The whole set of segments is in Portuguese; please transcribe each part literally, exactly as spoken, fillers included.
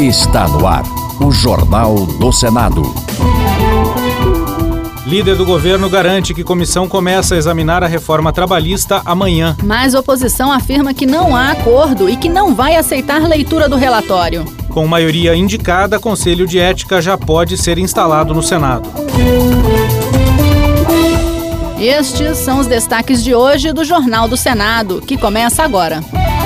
Está no ar, o Jornal do Senado. Líder do governo garante que comissão começa a examinar a reforma trabalhista amanhã. Mas oposição afirma que não há acordo e que não vai aceitar leitura do relatório. Com maioria indicada, Conselho de Ética já pode ser instalado no Senado. Estes são os destaques de hoje do Jornal do Senado, que começa agora.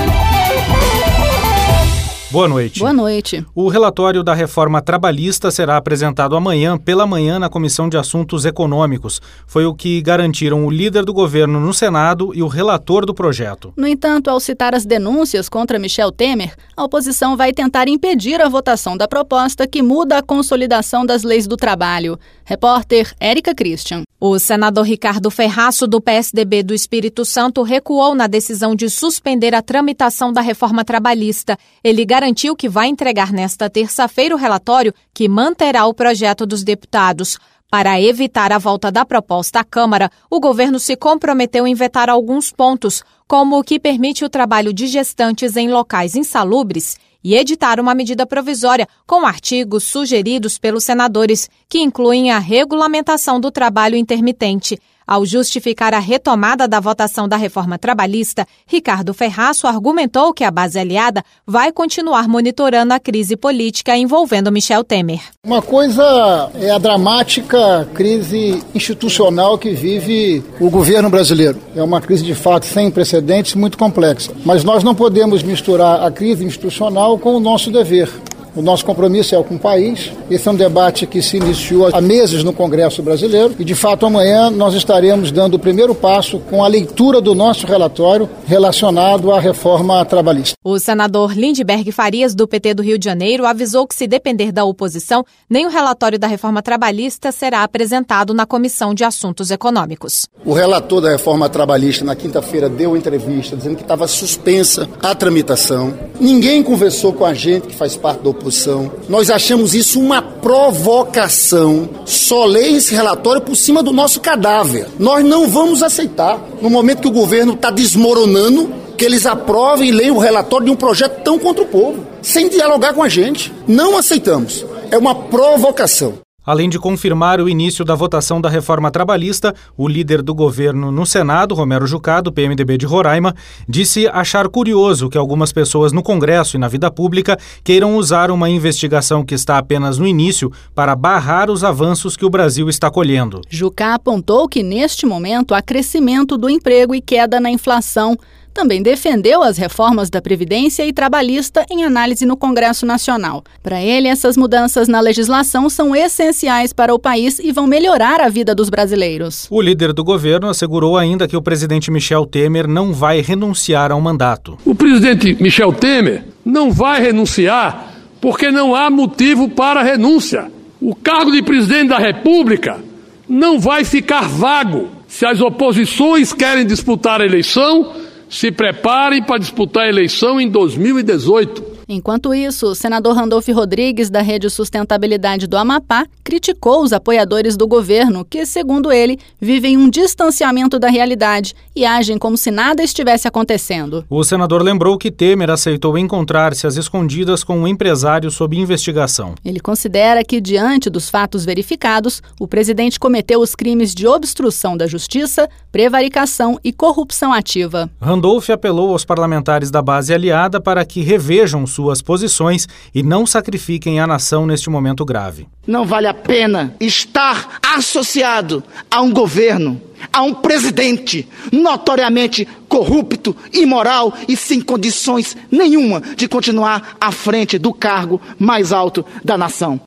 Boa noite. Boa noite. O relatório da reforma trabalhista será apresentado amanhã pela manhã na Comissão de Assuntos Econômicos. Foi o que garantiram o líder do governo no Senado e o relator do projeto. No entanto, ao citar as denúncias contra Michel Temer, a oposição vai tentar impedir a votação da proposta que muda a consolidação das leis do trabalho. Repórter Érica Christian. O senador Ricardo Ferraço, do P S D B do Espírito Santo, recuou na decisão de suspender a tramitação da reforma trabalhista. Ele garantiu que vai entregar nesta terça-feira o relatório que manterá o projeto dos deputados. Para evitar a volta da proposta à Câmara, o governo se comprometeu em vetar alguns pontos, como o que permite o trabalho de gestantes em locais insalubres e editar uma medida provisória com artigos sugeridos pelos senadores, que incluem a regulamentação do trabalho intermitente. Ao justificar a retomada da votação da reforma trabalhista, Ricardo Ferraço argumentou que a base aliada vai continuar monitorando a crise política envolvendo Michel Temer. Uma coisa é a dramática crise institucional que vive o governo brasileiro. É uma crise de fato sem precedentes, muito complexa. Mas nós não podemos misturar a crise institucional com o nosso dever. O nosso compromisso é com o país. Esse é um debate que se iniciou há meses no Congresso brasileiro e, de fato, amanhã nós estaremos dando o primeiro passo com a leitura do nosso relatório relacionado à reforma trabalhista. O senador Lindbergh Farias, do P T do Rio de Janeiro, avisou que, se depender da oposição, nem o relatório da reforma trabalhista será apresentado na Comissão de Assuntos Econômicos. O relator da reforma trabalhista, na quinta-feira, deu entrevista dizendo que estava suspensa a tramitação. Ninguém conversou com a gente que faz parte da oposição. Nós achamos isso uma provocação. Só leia esse relatório por cima do nosso cadáver. Nós não vamos aceitar, no momento que o governo está desmoronando, que eles aprovem e leiam o relatório de um projeto tão contra o povo, sem dialogar com a gente. Não aceitamos. É uma provocação. Além de confirmar o início da votação da reforma trabalhista, o líder do governo no Senado, Romero Jucá, do P M D B de Roraima, disse achar curioso que algumas pessoas no Congresso e na vida pública queiram usar uma investigação que está apenas no início para barrar os avanços que o Brasil está colhendo. Jucá apontou que, neste momento, há crescimento do emprego e queda na inflação. Também defendeu as reformas da Previdência e Trabalhista em análise no Congresso Nacional. Para ele, essas mudanças na legislação são essenciais para o país e vão melhorar a vida dos brasileiros. O líder do governo assegurou ainda que o presidente Michel Temer não vai renunciar ao mandato. O presidente Michel Temer não vai renunciar porque não há motivo para renúncia. O cargo de presidente da República não vai ficar vago. Se as oposições querem disputar a eleição, se preparem para disputar a eleição em dois mil e dezoito. Enquanto isso, o senador Randolfo Rodrigues, da Rede Sustentabilidade do Amapá, criticou os apoiadores do governo que, segundo ele, vivem um distanciamento da realidade e agem como se nada estivesse acontecendo. O senador lembrou que Temer aceitou encontrar-se às escondidas com um empresário sob investigação. Ele considera que, diante dos fatos verificados, o presidente cometeu os crimes de obstrução da justiça, prevaricação e corrupção ativa. Randolph apelou aos parlamentares da base aliada para que revejam suas posições e não sacrifiquem a nação neste momento grave. Não vale a pena estar associado a um governo, a um presidente notoriamente corrupto, imoral e sem condições nenhuma de continuar à frente do cargo mais alto da nação.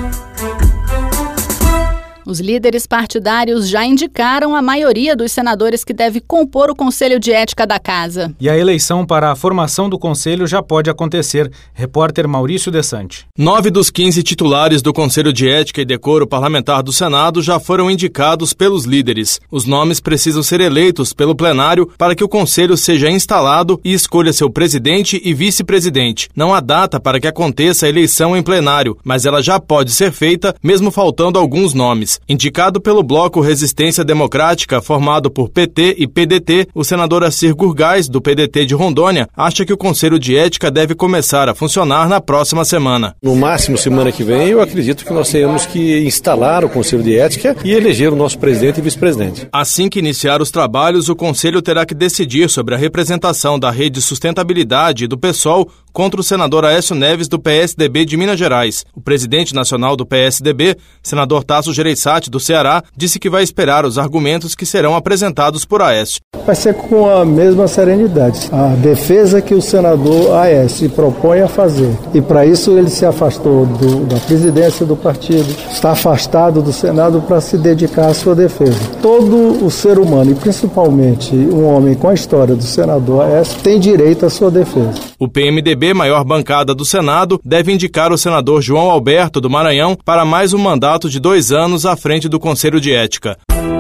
Os líderes partidários já indicaram a maioria dos senadores que deve compor o Conselho de Ética da Casa. E a eleição para a formação do Conselho já pode acontecer. Repórter Maurício Desante. Nove dos quinze titulares do Conselho de Ética e Decoro Parlamentar do Senado já foram indicados pelos líderes. Os nomes precisam ser eleitos pelo plenário para que o Conselho seja instalado e escolha seu presidente e vice-presidente. Não há data para que aconteça a eleição em plenário, mas ela já pode ser feita, mesmo faltando alguns nomes. Reais. Indicado pelo Bloco Resistência Democrática, formado por P T e P D T, o senador Assir Gurgás, do P D T de Rondônia, acha que o Conselho de Ética deve começar a funcionar na próxima semana. No máximo, semana que vem, eu acredito que nós tenhamos que instalar o Conselho de Ética e eleger o nosso presidente e vice-presidente. Assim que iniciar os trabalhos, o Conselho terá que decidir sobre a representação da Rede Sustentabilidade e do PSOL contra o senador Aécio Neves, do P S D B de Minas Gerais. O presidente nacional do P S D B, senador Tasso Gereissati, do Ceará, disse que vai esperar os argumentos que serão apresentados por Aécio. Vai ser com a mesma serenidade. A defesa que o senador Aécio se propõe a fazer. E para isso ele se afastou do, da presidência do partido, está afastado do Senado para se dedicar à sua defesa. Todo o ser humano, e principalmente um homem com a história do senador Aécio, tem direito à sua defesa. O P M D B, maior bancada do Senado, deve indicar o senador João Alberto, do Maranhão, para mais um mandato de dois anos à frente do Conselho de Ética.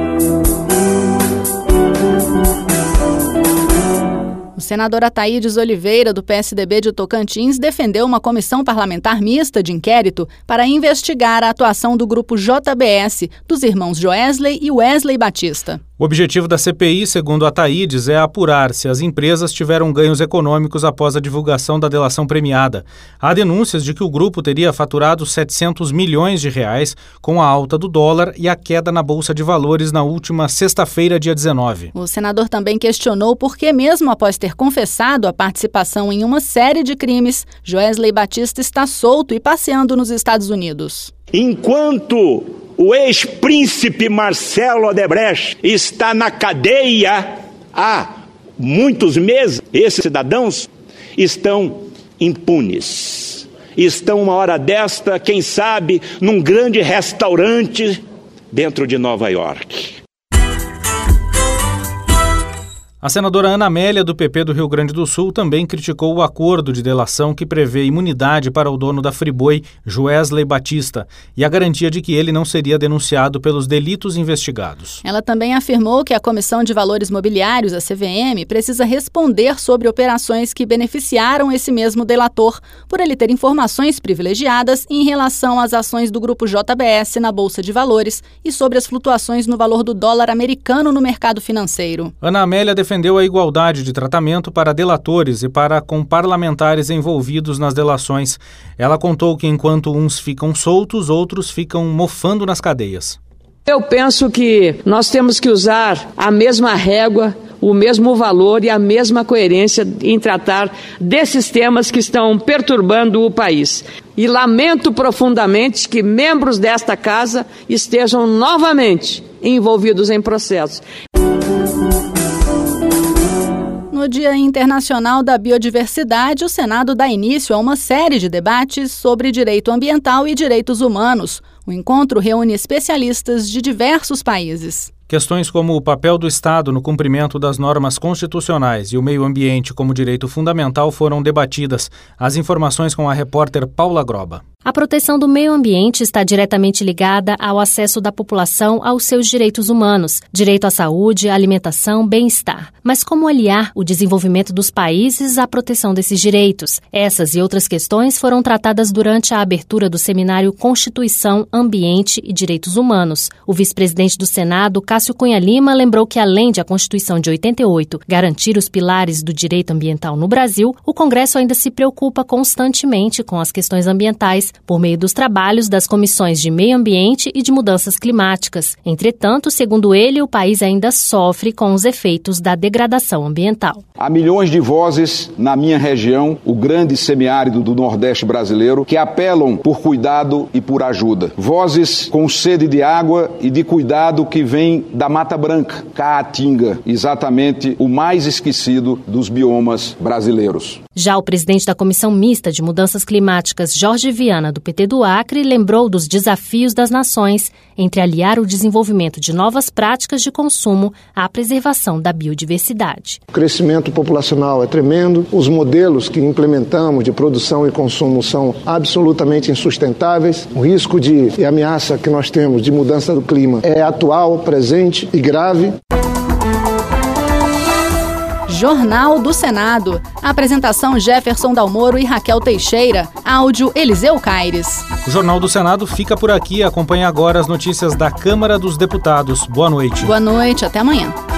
O senador Ataídes Oliveira, do P S D B de Tocantins, defendeu uma comissão parlamentar mista de inquérito para investigar a atuação do grupo J B S, dos irmãos Joesley e Wesley Batista. O objetivo da C P I, segundo Ataídes, é apurar se as empresas tiveram ganhos econômicos após a divulgação da delação premiada. Há denúncias de que o grupo teria faturado setecentos milhões de reais com a alta do dólar e a queda na Bolsa de Valores na última sexta-feira, dia dezenove. O senador também questionou por que, mesmo após ter confessado a participação em uma série de crimes, Joesley Batista está solto e passeando nos Estados Unidos. Enquanto o ex-príncipe Marcelo Odebrecht está na cadeia há muitos meses, esses cidadãos estão impunes. Estão uma hora desta, quem sabe, num grande restaurante dentro de Nova York. A senadora Ana Amélia, do P P do Rio Grande do Sul, também criticou o acordo de delação que prevê imunidade para o dono da Friboi, Joesley Batista, e a garantia de que ele não seria denunciado pelos delitos investigados. Ela também afirmou que a Comissão de Valores Mobiliários, a C V M, precisa responder sobre operações que beneficiaram esse mesmo delator, por ele ter informações privilegiadas em relação às ações do grupo J B S na Bolsa de Valores e sobre as flutuações no valor do dólar americano no mercado financeiro. Ana Amélia defendeu defendeu a igualdade de tratamento para delatores e para com parlamentares envolvidos nas delações. Ela contou que enquanto uns ficam soltos, outros ficam mofando nas cadeias. Eu penso que nós temos que usar a mesma régua, o mesmo valor e a mesma coerência em tratar desses temas que estão perturbando o país. E lamento profundamente que membros desta casa estejam novamente envolvidos em processos. No Dia Internacional da Biodiversidade, o Senado dá início a uma série de debates sobre direito ambiental e direitos humanos. O encontro reúne especialistas de diversos países. Questões como o papel do Estado no cumprimento das normas constitucionais e o meio ambiente como direito fundamental foram debatidas. As informações com a repórter Paula Groba. A proteção do meio ambiente está diretamente ligada ao acesso da população aos seus direitos humanos, direito à saúde, alimentação, bem-estar. Mas como aliar o desenvolvimento dos países à proteção desses direitos? Essas e outras questões foram tratadas durante a abertura do seminário Constituição, Ambiente e Direitos Humanos. O vice-presidente do Senado, Cássio Cunha Lima, lembrou que, além de a Constituição de oitenta e oito garantir os pilares do direito ambiental no Brasil, o Congresso ainda se preocupa constantemente com as questões ambientais, por meio dos trabalhos das comissões de meio ambiente e de mudanças climáticas. Entretanto, segundo ele, o país ainda sofre com os efeitos da degradação ambiental. Há milhões de vozes na minha região, o grande semiárido do Nordeste brasileiro, que apelam por cuidado e por ajuda. Vozes com sede de água e de cuidado que vêm da Mata Branca, Caatinga, exatamente o mais esquecido dos biomas brasileiros. Já o presidente da Comissão Mista de Mudanças Climáticas, Jorge Viana, do P T do Acre, lembrou dos desafios das nações entre aliar o desenvolvimento de novas práticas de consumo à preservação da biodiversidade. O crescimento populacional é tremendo, os modelos que implementamos de produção e consumo são absolutamente insustentáveis, o risco de e ameaça que nós temos de mudança do clima é atual, presente e grave. Jornal do Senado. Apresentação Jefferson Dalmoro e Raquel Teixeira. Áudio Eliseu Caires. O Jornal do Senado fica por aqui. Acompanhe agora as notícias da Câmara dos Deputados. Boa noite. Boa noite, até amanhã.